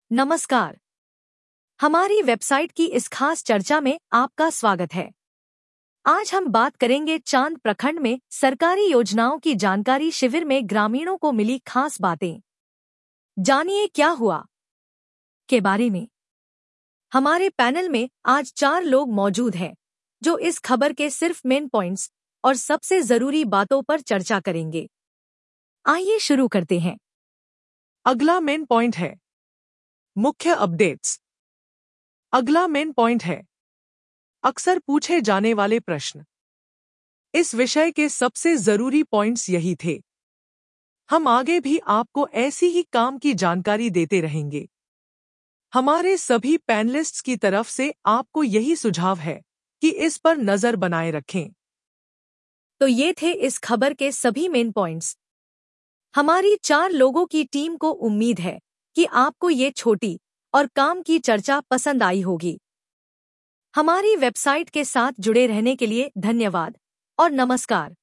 नमस्कार। हमारी वेबसाइट की इस खास चर्चा में आपका स्वागत है। आज हम बात करेंगे चांद प्रखंड में सरकारी योजनाओं की जानकारी शिविर में ग्रामीणों को मिली खास बातें। जानिए क्या हुआ के बारे में। हमारे पैनल में आज 4 लोग मौजूद हैं जो इस खबर के सिर्फ मेन पॉइंट्स और सबसे जरूरी बातों पर चर्चा करेंगे। आइए शुरू करते हैं। अगला मेन पॉइंट है मुख्य अपडेट्स। अगला मेन पॉइंट है अक्सर पूछे जाने वाले प्रश्न। इस विषय के सबसे जरूरी पॉइंट्स यही थे। हम आगे भी आपको ऐसी ही काम की जानकारी देते रहेंगे। हमारे सभी पैनलिस्ट्स की तरफ से आपको यही सुझाव है कि इस पर नजर बनाए रखें। तो ये थे इस खबर के सभी मेन पॉइंट्स। हमारी 4 लोगों की टीम को उम्मीद है कि आपको ये छोटी और काम की चर्चा पसंद आई होगी। हमारी वेबसाइट के साथ जुड़े रहने के लिए धन्यवाद और नमस्कार।